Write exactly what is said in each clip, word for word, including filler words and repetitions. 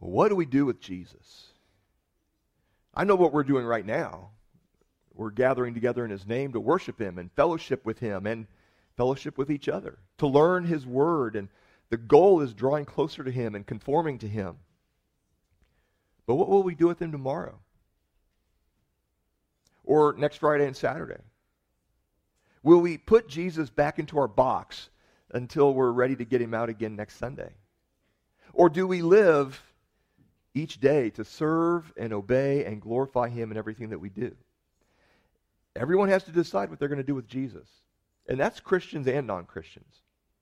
What do we do with Jesus? I know what we're doing right now. We're gathering together in his name to worship him and fellowship with him and fellowship with each other, to learn his word, and the goal is drawing closer to him and conforming to him. But what will we do with him tomorrow? Or next Friday and Saturday? Will we put Jesus back into our box until we're ready to get him out again next Sunday? Or do we live each day to serve and obey and glorify him in everything that we do? Everyone has to decide what they're going to do with Jesus. And that's Christians and non-Christians.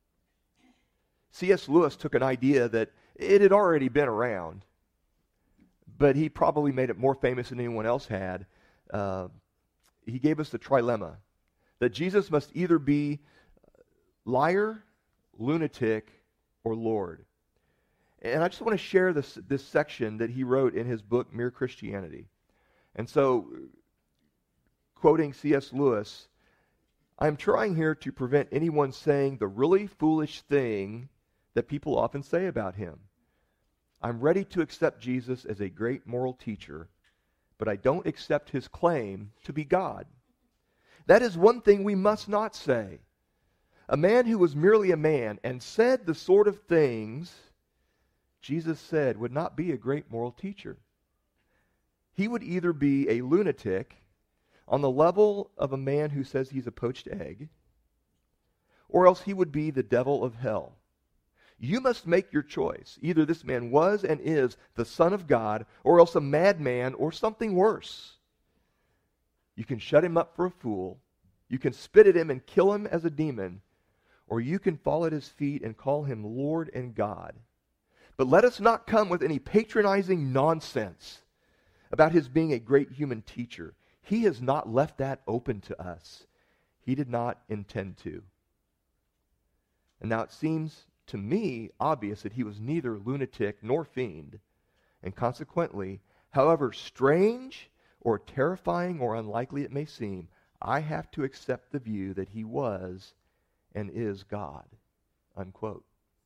C S Lewis took an idea that it had already been around, but he probably made it more famous than anyone else had. Uh, he gave us the trilemma, that Jesus must either be liar, lunatic, or Lord. And I just want to share this, this section that he wrote in his book, Mere Christianity. And so, quoting C S Lewis, I'm trying here to prevent anyone saying the really foolish thing that people often say about him. I'm ready to accept Jesus as a great moral teacher, but I don't accept his claim to be God. That is one thing we must not say. A man who was merely a man and said the sort of things Jesus said would not be a great moral teacher. He would either be a lunatic on the level of a man who says he's a poached egg, or else he would be the devil of hell. You must make your choice. Either this man was and is the Son of God, or else a madman, or something worse. You can shut him up for a fool, you can spit at him and kill him as a demon, or you can fall at his feet and call him Lord and God. But let us not come with any patronizing nonsense about his being a great human teacher. He has not left that open to us. He did not intend to. And now it seems to me obvious that he was neither lunatic nor fiend, and consequently, however strange or terrifying or unlikely it may seem, I have to accept the view that he was and is God. Unquote.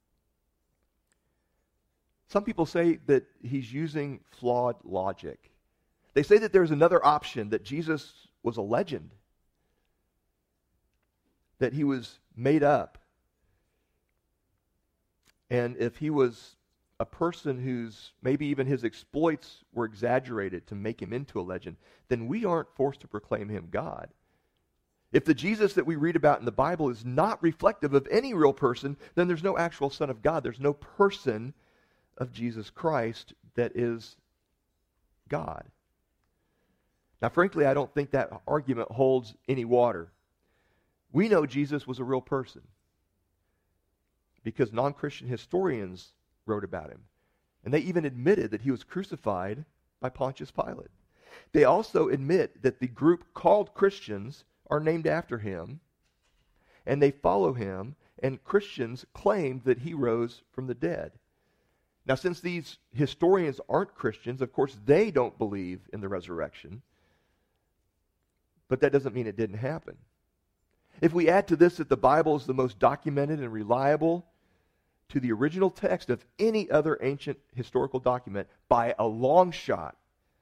Some people say that he's using flawed logic. They say that there's another option, that Jesus was a legend, that he was made up. And if he was a person whose, maybe even his exploits were exaggerated to make him into a legend, then we aren't forced to proclaim him God. If the Jesus that we read about in the Bible is not reflective of any real person, then there's no actual Son of God. There's no person of Jesus Christ that is God. Now, frankly, I don't think that argument holds any water. We know Jesus was a real person because non-Christian historians wrote about him. And they even admitted that he was crucified by Pontius Pilate. They also admit that the group called Christians are named after him, and they follow him, and Christians claim that he rose from the dead. Now, since these historians aren't Christians, of course, they don't believe in the resurrection. But that doesn't mean it didn't happen. If we add to this that the Bible is the most documented and reliable to the original text of any other ancient historical document by a long shot,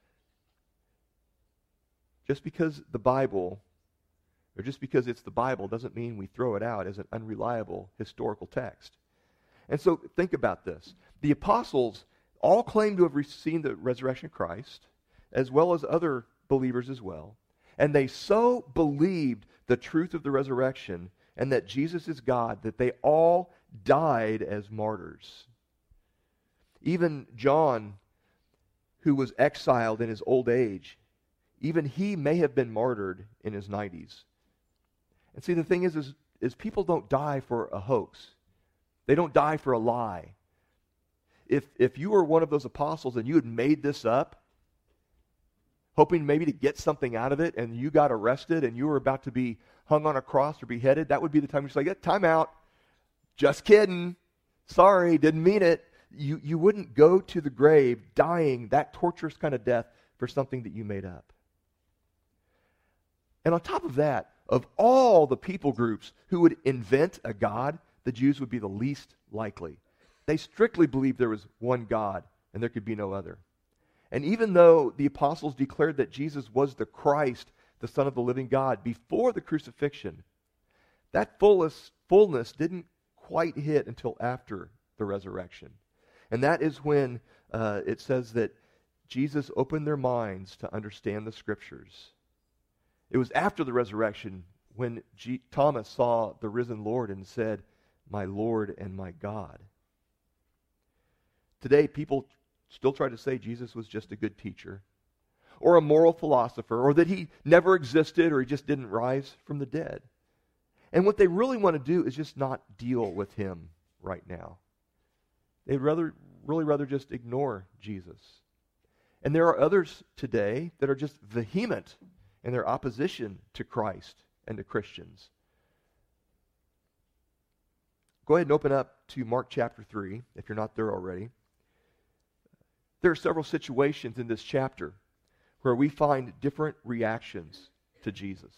just because the Bible, or just because it's the Bible, doesn't mean we throw it out as an unreliable historical text. And so think about this. The apostles all claim to have seen the resurrection of Christ, as well as other believers as well. And they so believed the truth of the resurrection and that Jesus is God that they all died as martyrs. Even John, who was exiled in his old age, even he may have been martyred in his nineties. And see, the thing is, is, is people don't die for a hoax. They don't die for a lie. If, if you were one of those apostles and you had made this up, hoping maybe to get something out of it, and you got arrested and you were about to be hung on a cross or beheaded, that would be the time you're just like, yeah, time out. Just kidding. Sorry, didn't mean it. You, you wouldn't go to the grave dying that torturous kind of death for something that you made up. And on top of that, of all the people groups who would invent a God, the Jews would be the least likely. They strictly believed there was one God and there could be no other. And even though the apostles declared that Jesus was the Christ, the Son of the living God, before the crucifixion, that fullness, fullness didn't quite hit until after the resurrection. And that is when uh, it says that Jesus opened their minds to understand the Scriptures. It was after the resurrection when G- Thomas saw the risen Lord and said, "My Lord and my God." Today, people still try to say Jesus was just a good teacher, or a moral philosopher, or that he never existed, or he just didn't rise from the dead. And what they really want to do is just not deal with him right now. They'd rather, really rather just ignore Jesus. And there are others today that are just vehement in their opposition to Christ and to Christians. Go ahead and open up to Mark chapter three, if you're not there already. There are several situations in this chapter where we find different reactions to Jesus.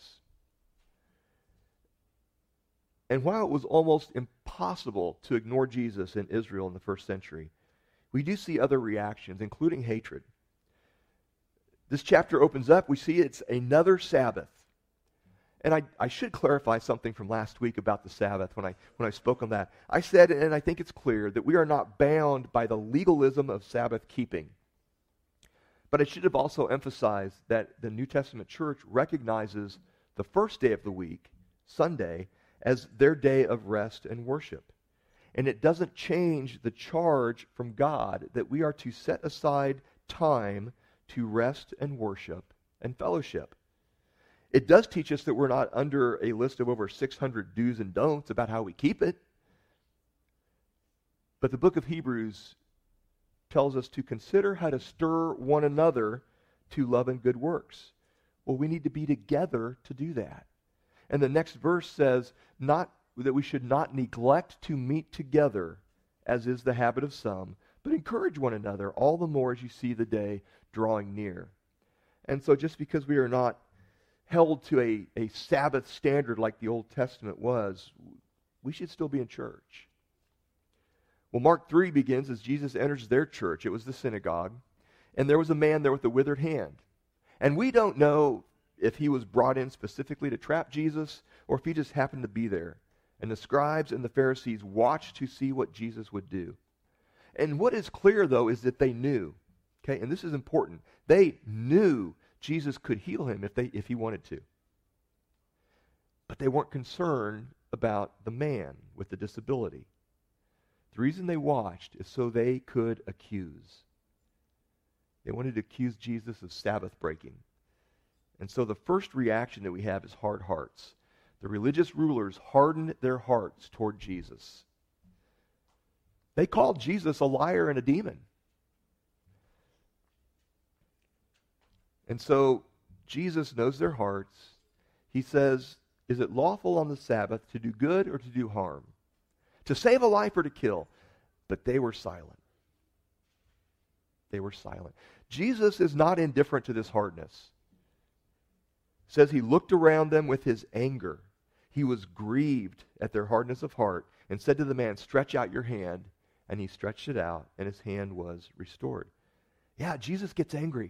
And while it was almost impossible to ignore Jesus in Israel in the first century, we do see other reactions, including hatred. This chapter opens up, we see it's another Sabbath. And I, I should clarify something from last week about the Sabbath when I, when I spoke on that. I said, and I think it's clear, that we are not bound by the legalism of Sabbath keeping. But I should have also emphasized that the New Testament church recognizes the first day of the week, Sunday, as their day of rest and worship. And it doesn't change the charge from God that we are to set aside time to rest and worship and fellowship. It does teach us that we're not under a list of over six hundred do's and don'ts about how we keep it. But the book of Hebrews tells us to consider how to stir one another to love and good works. Well, we need to be together to do that. And the next verse says not that we should not neglect to meet together, as is the habit of some, but encourage one another all the more as you see the day drawing near. And so just because we are not held to a, a Sabbath standard like the Old Testament was, we should still be in church. Well, Mark three begins as Jesus enters their church. It was the synagogue. And there was a man there with a withered hand. And we don't know if he was brought in specifically to trap Jesus or if he just happened to be there. And the scribes and the Pharisees watched to see what Jesus would do. And what is clear, though, is that they knew. Okay, and this is important. They knew Jesus could heal him if they if he wanted to. But they weren't concerned about the man with the disability. The reason they watched is so they could accuse. They wanted to accuse Jesus of Sabbath breaking. And so the first reaction that we have is hard hearts. The religious rulers hardened their hearts toward Jesus. They called Jesus a liar and a demon. And so Jesus knows their hearts. He says, is it lawful on the Sabbath to do good or to do harm? To save a life or to kill? But they were silent. They were silent. Jesus is not indifferent to this hardness. It says he looked around them with his anger. He was grieved at their hardness of heart and said to the man, stretch out your hand. And he stretched it out, and his hand was restored. Yeah, Jesus gets angry.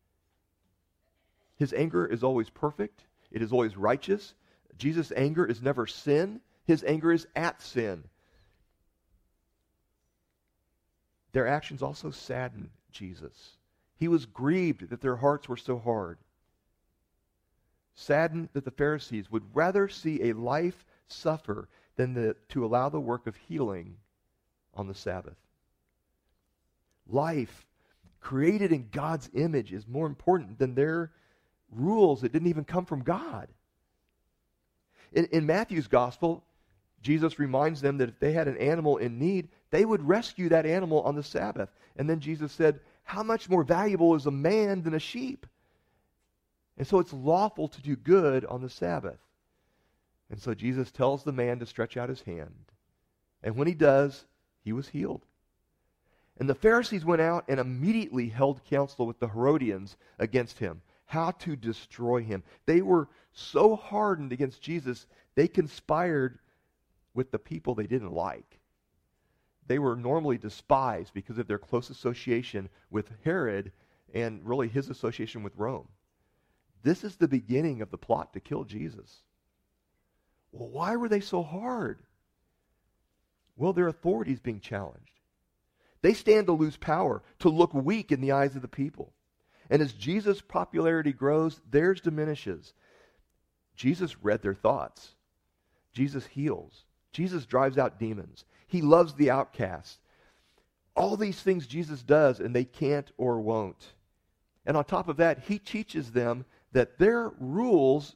His anger is always perfect. It is always righteous. Jesus' anger is never sin. His anger is at sin. Their actions also sadden Jesus. He was grieved that their hearts were so hard. Saddened that the Pharisees would rather see a life suffer than the, to allow the work of healing on the Sabbath. Life created in God's image is more important than their rules that didn't even come from God. In, in Matthew's gospel, Jesus reminds them that if they had an animal in need, they would rescue that animal on the Sabbath. And then Jesus said, how much more valuable is a man than a sheep? And so it's lawful to do good on the Sabbath. And so Jesus tells the man to stretch out his hand. And when he does, he was healed. And the Pharisees went out and immediately held counsel with the Herodians against him, how to destroy him. They were so hardened against Jesus, they conspired with the people they didn't like. they were normally despised because of their close association with Herod and really his association with Rome. This is the beginning of the plot to kill Jesus. Well, why were they so hard? Well, their authority is being challenged. They stand to lose power, to look weak in the eyes of the people. And as Jesus' popularity grows, theirs diminishes. Jesus read their thoughts. Jesus heals. Jesus drives out demons. He loves the outcast. All these things Jesus does, and they can't or won't. And on top of that, he teaches them that their rules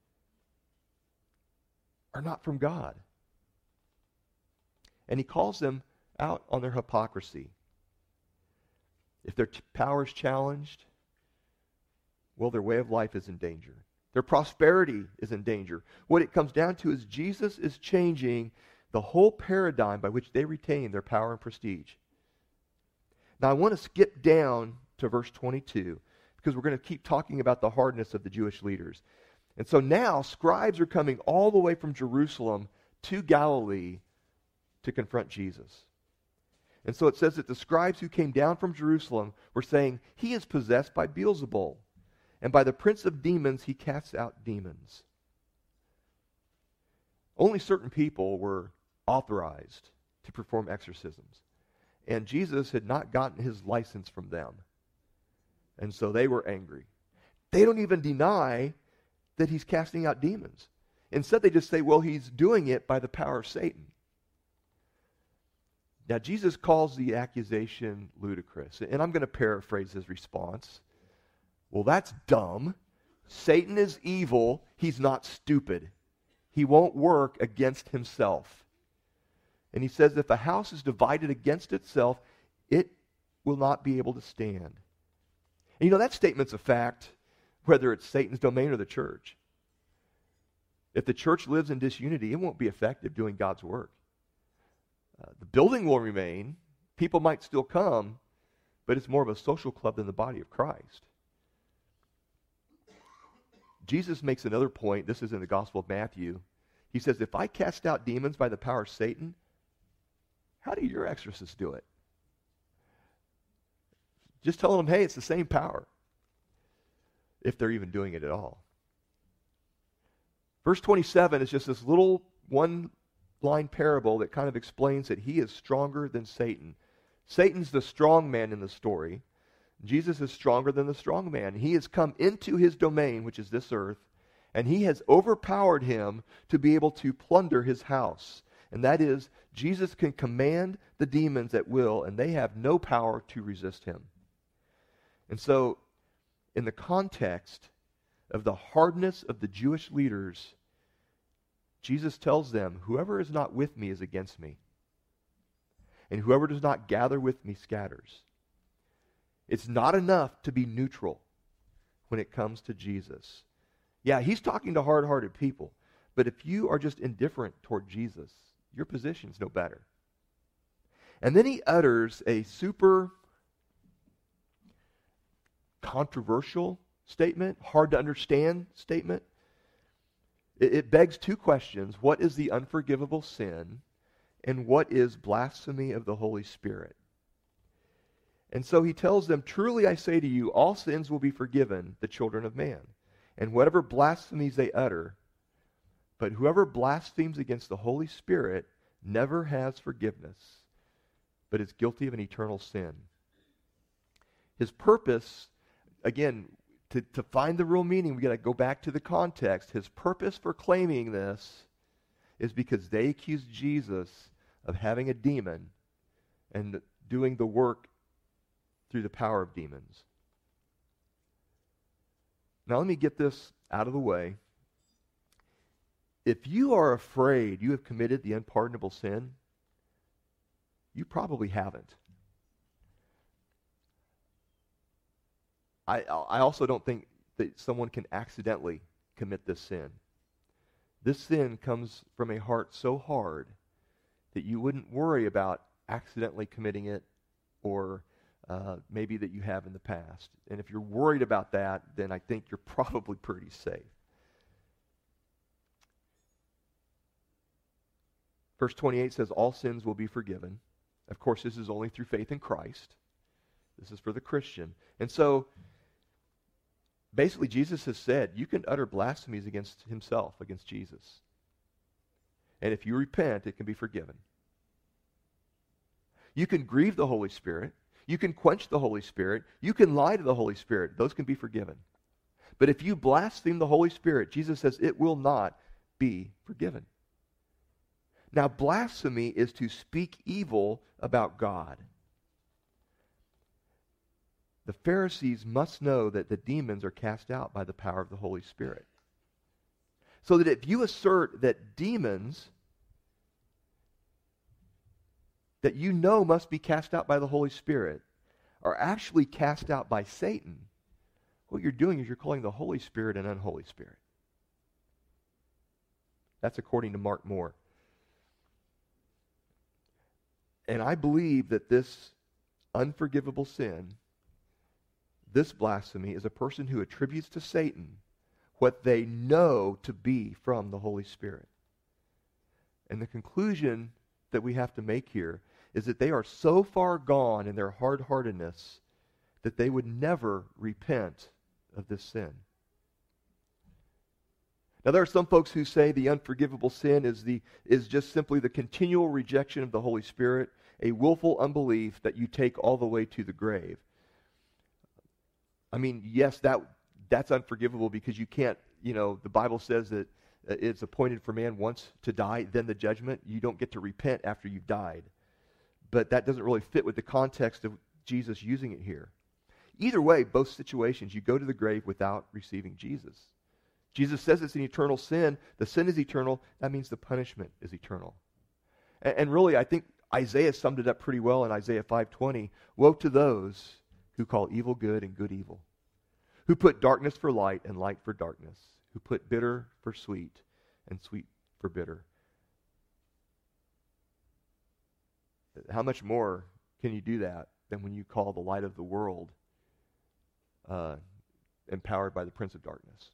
are not from God. And he calls them out on their hypocrisy. If their t- power is challenged, well, their way of life is in danger. Their prosperity is in danger. What it comes down to is Jesus is changing the whole paradigm by which they retain their power and prestige. Now, I want to skip down to verse twenty-two because we're going to keep talking about the hardness of the Jewish leaders. And so now scribes are coming all the way from Jerusalem to Galilee to confront Jesus. And so it says that the scribes who came down from Jerusalem were saying, he is possessed by Beelzebul, and by the prince of demons he casts out demons. Only certain people were authorized to perform exorcisms. And Jesus had not gotten his license from them. And so they were angry. They don't even deny that he's casting out demons. Instead, they just say, well, he's doing it by the power of Satan. Now, Jesus calls the accusation ludicrous. And I'm going to paraphrase his response. Well, that's dumb. Satan is evil. He's not stupid. He won't work against himself. And he says if a house is divided against itself, it will not be able to stand. And you know, that statement's a fact, whether it's Satan's domain or the church. If the church lives in disunity, it won't be effective doing God's work. Uh, the building will remain. People might still come, but it's more of a social club than the body of Christ. Jesus makes another point. This is in the Gospel of Matthew. He says, if I cast out demons by the power of Satan, how do your exorcists do it? Just telling them, hey, it's the same power. If they're even doing it at all. Verse twenty-seven is just this little one-line parable that kind of explains that he is stronger than Satan. Satan's the strong man in the story. Jesus is stronger than the strong man. He has come into his domain, which is this earth, and he has overpowered him to be able to plunder his house. And that is, Jesus can command the demons at will, and they have no power to resist him. And so, in the context of the hardness of the Jewish leaders, Jesus tells them, whoever is not with me is against me. And whoever does not gather with me scatters. It's not enough to be neutral when it comes to Jesus. Yeah, he's talking to hard-hearted people. But if you are just indifferent toward Jesus, your position's no better. And then he utters a super controversial statement, hard to understand statement. It, it begs two questions. What is the unforgivable sin? And what is blasphemy of the Holy Spirit? And so he tells them, truly I say to you, all sins will be forgiven the children of man, and whatever blasphemies they utter. But whoever blasphemes against the Holy Spirit never has forgiveness, but is guilty of an eternal sin. His purpose, again, to, to find the real meaning, we got to go back to the context. His purpose for claiming this is because they accused Jesus of having a demon and doing the work through the power of demons. Now let me get this out of the way. If you are afraid you have committed the unpardonable sin, you probably haven't. I, I also don't think that someone can accidentally commit this sin. This sin comes from a heart so hard that you wouldn't worry about accidentally committing it, or uh, maybe that you have in the past. And if you're worried about that, then I think you're probably pretty safe. Verse twenty-eight says, all sins will be forgiven. Of course, this is only through faith in Christ. This is for the Christian. And so, basically, Jesus has said, you can utter blasphemies against himself, against Jesus. And if you repent, it can be forgiven. You can grieve the Holy Spirit. You can quench the Holy Spirit. You can lie to the Holy Spirit. Those can be forgiven. But if you blaspheme the Holy Spirit, Jesus says it will not be forgiven. Now, blasphemy is to speak evil about God. The Pharisees must know that the demons are cast out by the power of the Holy Spirit. So that if you assert that demons that you know must be cast out by the Holy Spirit are actually cast out by Satan, what you're doing is you're calling the Holy Spirit an unholy spirit. That's according to Mark Moore. And I believe that this unforgivable sin, this blasphemy, is a person who attributes to Satan what they know to be from the Holy Spirit. And the conclusion that we have to make here is that they are so far gone in their hard-heartedness that they would never repent of this sin. Now, there are some folks who say the unforgivable sin is the is just simply the continual rejection of the Holy Spirit, a willful unbelief that you take all the way to the grave. I mean, yes, that that's unforgivable because you can't, you know, the Bible says that it's appointed for man once to die, then the judgment. You don't get to repent after you've died. But that doesn't really fit with the context of Jesus using it here. Either way, both situations, you go to the grave without receiving Jesus. Jesus says it's an eternal sin. The sin is eternal. That means the punishment is eternal. And, and really, I think Isaiah summed it up pretty well in Isaiah five twenty. Woe to those who call evil good and good evil, who put darkness for light and light for darkness, who put bitter for sweet and sweet for bitter. How much more can you do that than when you call the light of the world uh, empowered by the prince of darkness?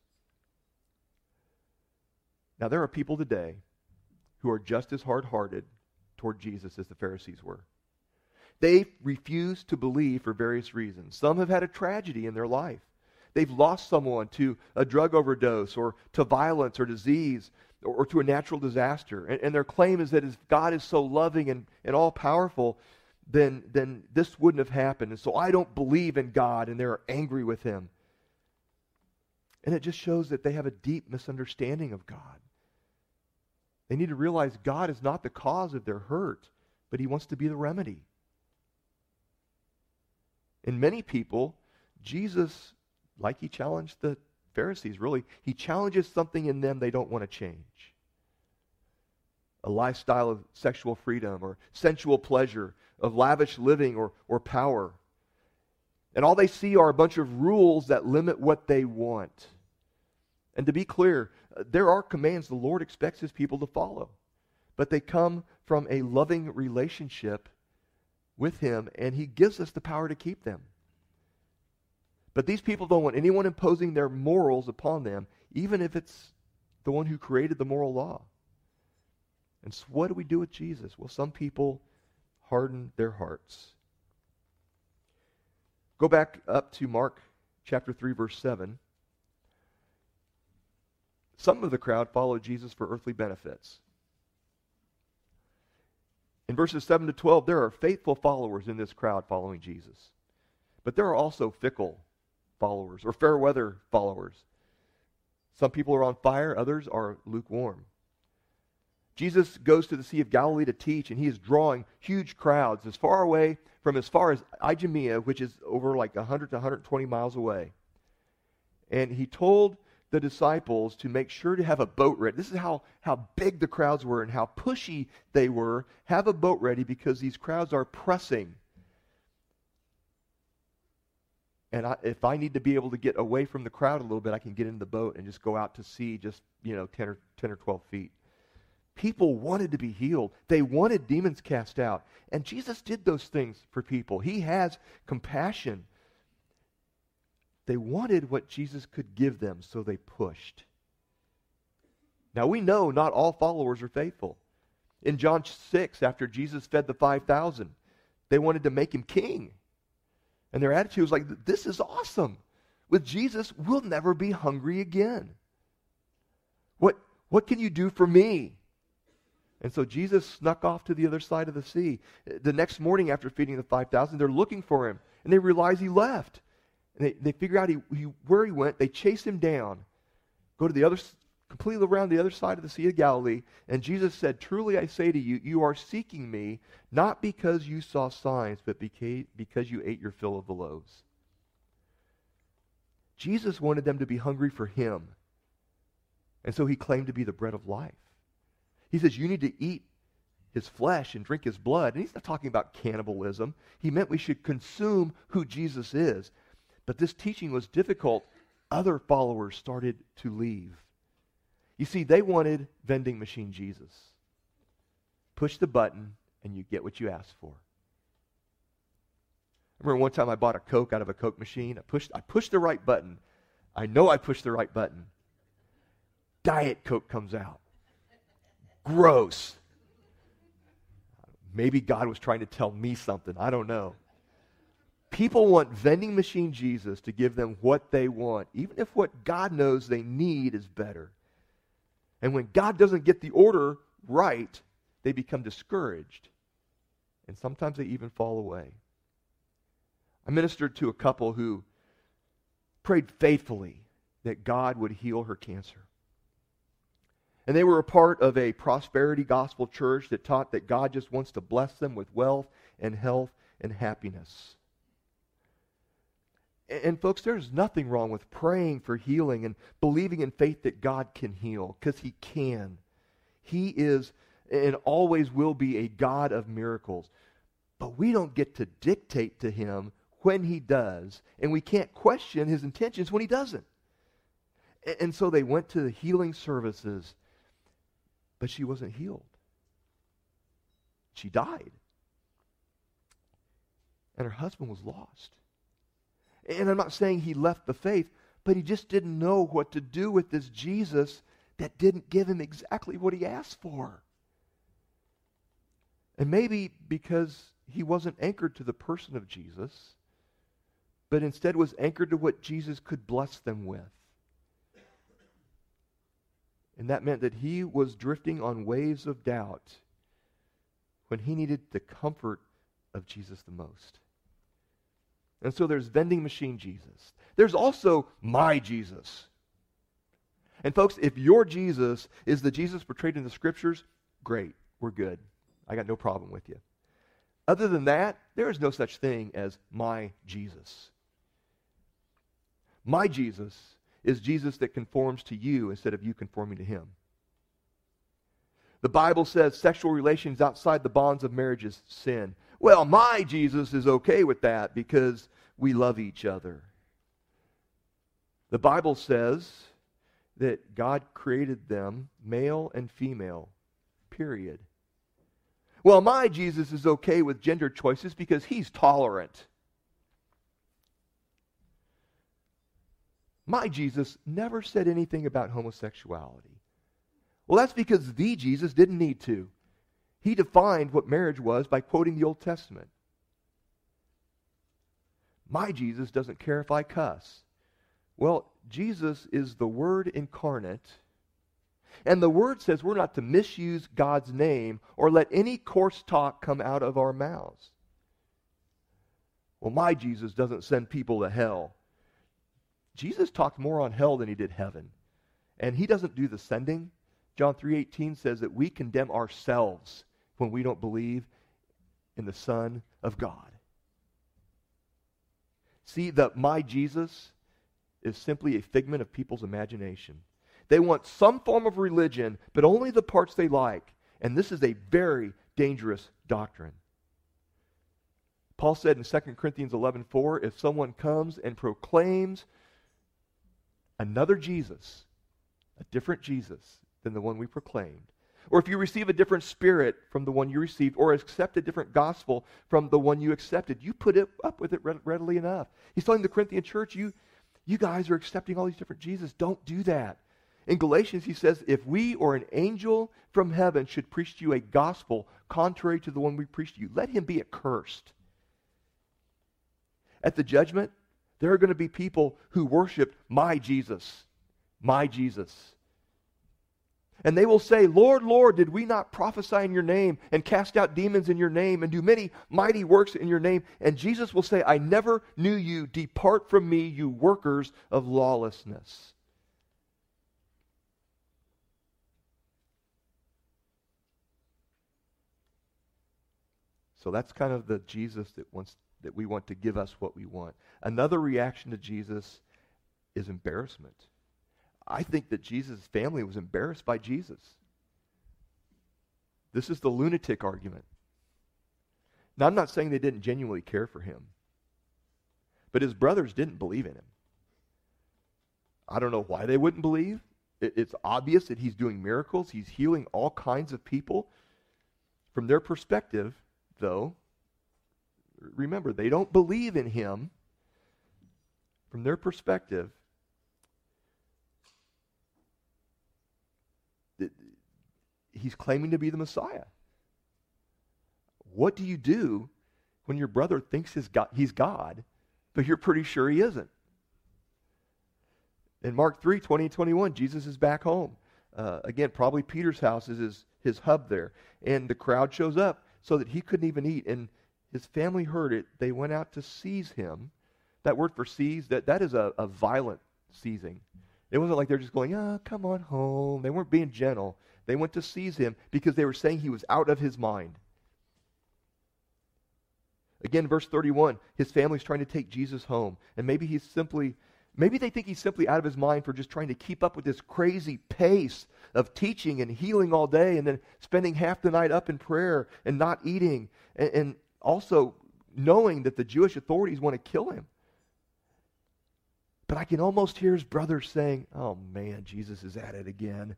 Now, there are people today who are just as hard-hearted toward Jesus as the Pharisees were. They refuse to believe for various reasons. Some have had a tragedy in their life. They've lost someone to a drug overdose or to violence or disease or, or to a natural disaster. And, and their claim is that if God is so loving and, and all-powerful, then, then this wouldn't have happened. And so I don't believe in God, and they're angry with him. And it just shows that they have a deep misunderstanding of God. They need to realize God is not the cause of their hurt, but he wants to be the remedy. In many people, Jesus, like he challenged the Pharisees, really, he challenges something in them they don't want to change. A lifestyle of sexual freedom or sensual pleasure, of lavish living or, or power. And all they see are a bunch of rules that limit what they want. And to be clear, there are commands the Lord expects his people to follow. But they come from a loving relationship with him, and he gives us the power to keep them. But these people don't want anyone imposing their morals upon them, even if it's the one who created the moral law. And so what do we do with Jesus? Well, some people harden their hearts. Go back up to Mark chapter three, verse seven. Some of the crowd followed Jesus for earthly benefits. In verses seven to twelve, there are faithful followers in this crowd following Jesus. But there are also fickle followers or fair weather followers. Some people are on fire, others are lukewarm. Jesus goes to the Sea of Galilee to teach, and he is drawing huge crowds as far away from as far as Idumea, which is over like one hundred to one hundred twenty miles away. And he told the disciples to make sure to have a boat ready. This is how, how big the crowds were and how pushy they were. Have a boat ready because these crowds are pressing. And I, if I need to be able to get away from the crowd a little bit, I can get in the boat and just go out to sea just, you know, ten or, ten or twelve feet. People wanted to be healed. They wanted demons cast out. And Jesus did those things for people. He has compassion. They wanted what Jesus could give them, so they pushed. Now we know not all followers are faithful. In John six, after Jesus fed the five thousand, They wanted to make him king. And their attitude was like, this is awesome. With Jesus, we'll never be hungry again. What, what can you do for me? And so Jesus snuck off to the other side of the sea. The next morning after feeding the five thousand, they're looking for him. And they realize he left. And they, they figure out he, he, where he went. They chase him down. Go to the other, completely around the other side of the Sea of Galilee. And Jesus said, truly I say to you, you are seeking me, not because you saw signs, but because, because you ate your fill of the loaves. Jesus wanted them to be hungry for him. And so he claimed to be the bread of life. He says, you need to eat his flesh and drink his blood. And he's not talking about cannibalism. He meant we should consume who Jesus is. But this teaching was difficult. Other followers started to leave. You see, they wanted vending machine Jesus. Push the button and you get what you asked for. I remember one time I bought a Coke out of a Coke machine. I pushed, I pushed the right button. I know I pushed the right button. Diet Coke comes out. Gross. Maybe God was trying to tell me something. I don't know. People want vending machine Jesus to give them what they want, even if what God knows they need is better. And when God doesn't get the order right, they become discouraged. And sometimes they even fall away. I ministered to a couple who prayed faithfully that God would heal her cancer. And they were a part of a prosperity gospel church that taught that God just wants to bless them with wealth and health and happiness. And, and folks, there's nothing wrong with praying for healing and believing in faith that God can heal, because he can. He is and always will be a God of miracles. But we don't get to dictate to him when he does, and we can't question his intentions when he doesn't. And, and so they went to the healing services, but she wasn't healed. She died. And her husband was lost. And I'm not saying he left the faith, but he just didn't know what to do with this Jesus that didn't give him exactly what he asked for. And maybe because he wasn't anchored to the person of Jesus, but instead was anchored to what Jesus could bless them with. And that meant that he was drifting on waves of doubt when he needed the comfort of Jesus the most. And so there's vending machine Jesus. There's also my Jesus. And folks, if your Jesus is the Jesus portrayed in the Scriptures, great, we're good. I got no problem with you. Other than that, there is no such thing as my Jesus. My Jesus is Jesus that conforms to you instead of you conforming to him. The Bible says sexual relations outside the bonds of marriage is sin. Well, my Jesus is okay with that because we love each other. The Bible says that God created them male and female, period. Well, my Jesus is okay with gender choices because he's tolerant. My Jesus never said anything about homosexuality. Well, that's because the Jesus didn't need to. He defined what marriage was by quoting the Old Testament. My Jesus doesn't care if I cuss. Well, Jesus is the Word incarnate, and the Word says we're not to misuse God's name or let any coarse talk come out of our mouths. Well, my Jesus doesn't send people to hell. Jesus talked more on hell than he did heaven. And he doesn't do the sending. John three eighteen says that we condemn ourselves when we don't believe in the Son of God. See, the my Jesus is simply a figment of people's imagination. They want some form of religion, but only the parts they like. And this is a very dangerous doctrine. Paul said in Second Corinthians eleven four, if someone comes and proclaims another Jesus, a different Jesus than the one we proclaimed, or if you receive a different spirit from the one you received, or accept a different gospel from the one you accepted, you put it up with it readily enough. He's telling the Corinthian church, you, you guys are accepting all these different Jesus. Don't do that. In Galatians, he says, if we or an angel from heaven should preach to you a gospel contrary to the one we preached to you, let him be accursed. At the judgment, there are going to be people who worship my Jesus, my Jesus. And they will say, Lord, Lord, did we not prophesy in your name and cast out demons in your name and do many mighty works in your name? And Jesus will say, I never knew you. Depart from me, you workers of lawlessness. So that's kind of the Jesus that wants that we want to give us what we want. Another reaction to Jesus is embarrassment. I think that Jesus' family was embarrassed by Jesus. This is the lunatic argument. Now, I'm not saying they didn't genuinely care for him, but his brothers didn't believe in him. I don't know why they wouldn't believe. It, it's obvious that he's doing miracles. He's healing all kinds of people. From their perspective, though, remember, they don't believe in him. From their perspective, he's claiming to be the Messiah. What do you do when your brother thinks he's God, he's God, but you're pretty sure he isn't? In Mark three, twenty and twenty-one, Jesus is back home. Uh, again, probably Peter's house is his, his hub there. And the crowd shows up so that he couldn't even eat. And his family heard it. They went out to seize him. That word for seize, that, that is a, a violent seizing. It wasn't like they're just going, ah, oh, come on home. They weren't being gentle. They went to seize him because they were saying he was out of his mind. Again, verse thirty-one, his family's trying to take Jesus home. And maybe he's simply, maybe they think he's simply out of his mind for just trying to keep up with this crazy pace of teaching and healing all day and then spending half the night up in prayer and not eating. And, and also knowing that the Jewish authorities want to kill him. But I can almost hear his brothers saying, oh man, Jesus is at it again.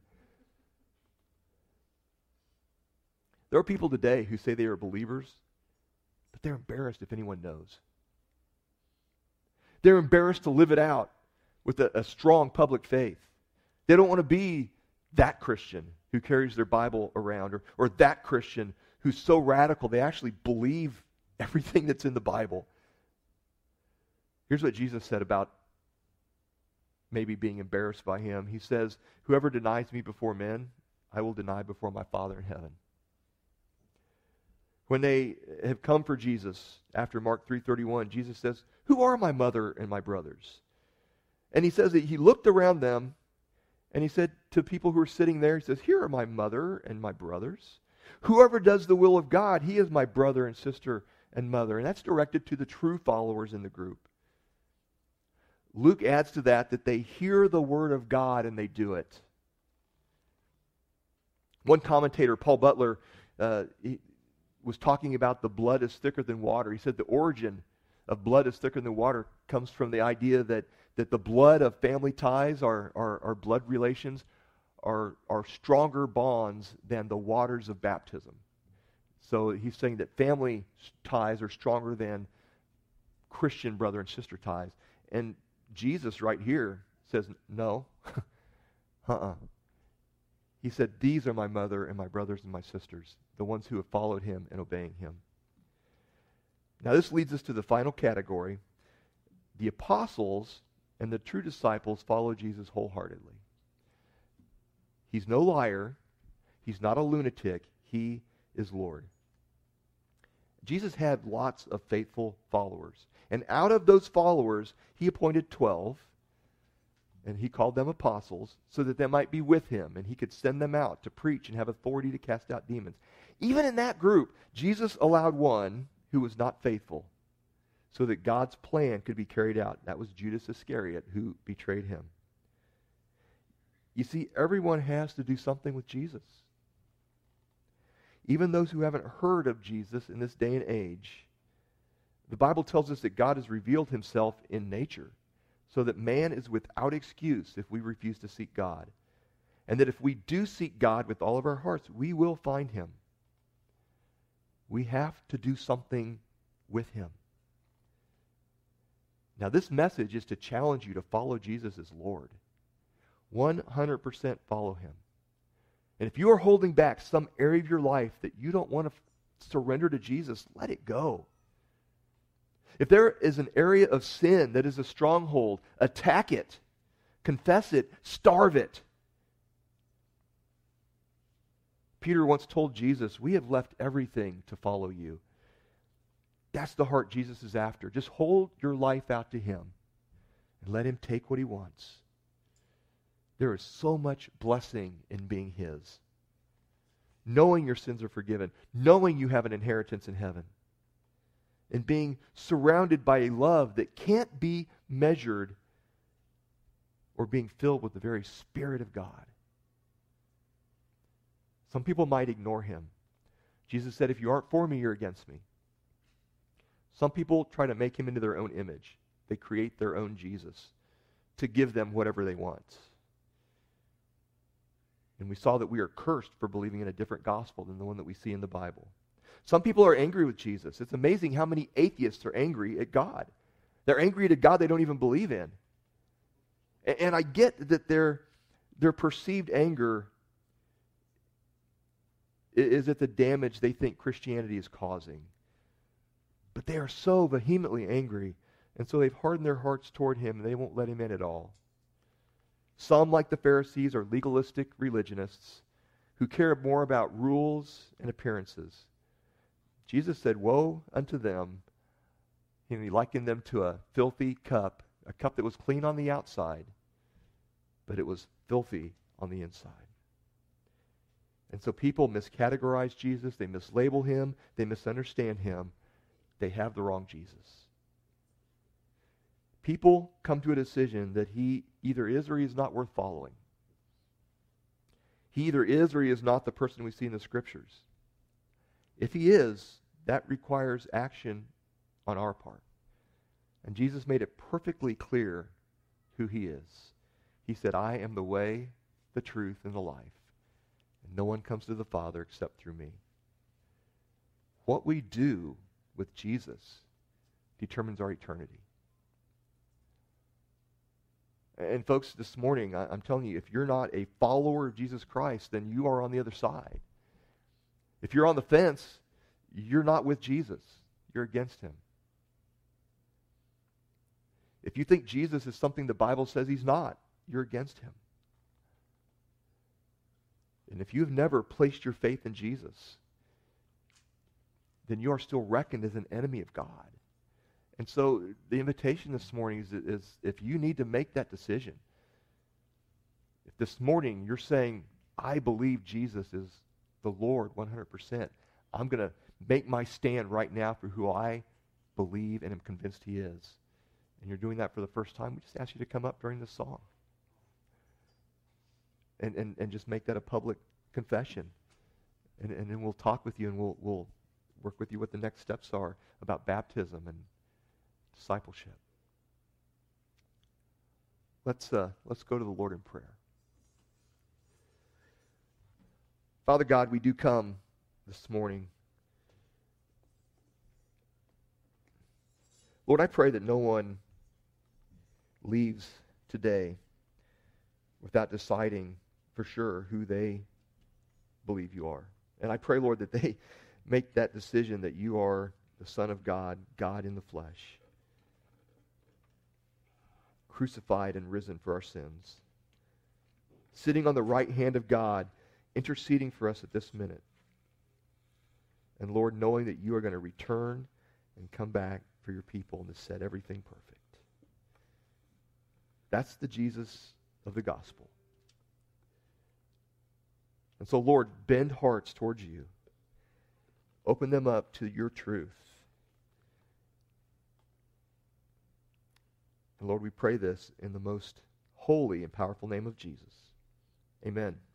There are people today who say they are believers, but they're embarrassed if anyone knows. They're embarrassed to live it out with a, a strong public faith. They don't want to be that Christian who carries their Bible around, or, or that Christian who's so radical they actually believe everything that's in the Bible. Here's what Jesus said about maybe being embarrassed by him. He says, whoever denies me before men, I will deny before my Father in heaven. When they have come for Jesus, after Mark three thirty-one, Jesus says, who are my mother and my brothers? And he says that he looked around them, and he said to people who were sitting there, he says, here are my mother and my brothers. Whoever does the will of God, he is my brother and sister and mother. And that's directed to the true followers in the group. Luke adds to that that they hear the word of God and they do it. One commentator, Paul Butler, uh, he, was talking about the blood is thicker than water. He said the origin of blood is thicker than water comes from the idea that, that the blood of family ties, our, our, our blood relations, are, are stronger bonds than the waters of baptism. So he's saying that family ties are stronger than Christian brother and sister ties. And Jesus right here says, no. uh-uh. He said, these are my mother and my brothers and my sisters, the ones who have followed him and obeying him. Now this leads us to the final category. The apostles and the true disciples follow Jesus wholeheartedly. He's no liar. He's not a lunatic. He is Lord. Jesus had lots of faithful followers. And out of those followers, he appointed twelve. And he called them apostles so that they might be with him and he could send them out to preach and have authority to cast out demons. Even in that group, Jesus allowed one who was not faithful so that God's plan could be carried out. That was Judas Iscariot who betrayed him. You see, everyone has to do something with Jesus. Even those who haven't heard of Jesus in this day and age. The Bible tells us that God has revealed himself in nature, so that man is without excuse if we refuse to seek God. And that if we do seek God with all of our hearts, we will find him. We have to do something with him. Now this message is to challenge you to follow Jesus as Lord. one hundred percent follow him. And if you are holding back some area of your life that you don't want to f- surrender to Jesus, let it go. If there is an area of sin that is a stronghold, attack it, confess it, starve it. Peter once told Jesus, we have left everything to follow you. That's the heart Jesus is after. Just hold your life out to him and let him take what he wants. There is so much blessing in being his. Knowing your sins are forgiven, knowing you have an inheritance in heaven, and being surrounded by a love that can't be measured, or being filled with the very Spirit of God. Some people might ignore him. Jesus said, if you aren't for me, you're against me. Some people try to make him into their own image. They create their own Jesus to give them whatever they want. And we saw that we are cursed for believing in a different gospel than the one that we see in the Bible. Some people are angry with Jesus. It's amazing how many atheists are angry at God. They're angry at a God they don't even believe in. And, and I get that their, their perceived anger is at the damage they think Christianity is causing. But they are so vehemently angry, and so they've hardened their hearts toward him, and they won't let him in at all. Some, like the Pharisees, are legalistic religionists who care more about rules and appearances. Jesus said, woe unto them, and he likened them to a filthy cup, a cup that was clean on the outside, but it was filthy on the inside. And so people miscategorize Jesus, they mislabel him, they misunderstand him. They have the wrong Jesus. People come to a decision that he either is or he is not worth following. He either is or he is not the person we see in the Scriptures. If he is, that requires action on our part. And Jesus made it perfectly clear who he is. He said, I am the way, the truth, and the life. And no one comes to the Father except through me. What we do with Jesus determines our eternity. And folks, this morning, I, I'm telling you, if you're not a follower of Jesus Christ, then you are on the other side. If you're on the fence, you're not with Jesus. You're against him. If you think Jesus is something the Bible says he's not, you're against him. And if you've never placed your faith in Jesus, then you are still reckoned as an enemy of God. And so the invitation this morning is, is if you need to make that decision, if this morning you're saying, I believe Jesus is the Lord one hundred percent, I'm going to make my stand right now for who I believe and am convinced he is, and you're doing that for the first time, we just ask you to come up during this song and, and, and just make that a public confession. And, and then we'll talk with you, and we'll, we'll work with you what the next steps are about baptism and discipleship. Let's uh, let's go to the Lord in prayer. Father God, we do come this morning. Lord, I pray that no one leaves today without deciding for sure who they believe you are. And I pray, Lord, that they make that decision that you are the Son of God, God in the flesh, crucified and risen for our sins, sitting on the right hand of God, interceding for us at this minute. And Lord, knowing that you are going to return and come back for your people and to set everything perfect. That's the Jesus of the gospel. And so, Lord, bend hearts towards you. Open them up to your truth. And Lord, we pray this in the most holy and powerful name of Jesus. Amen.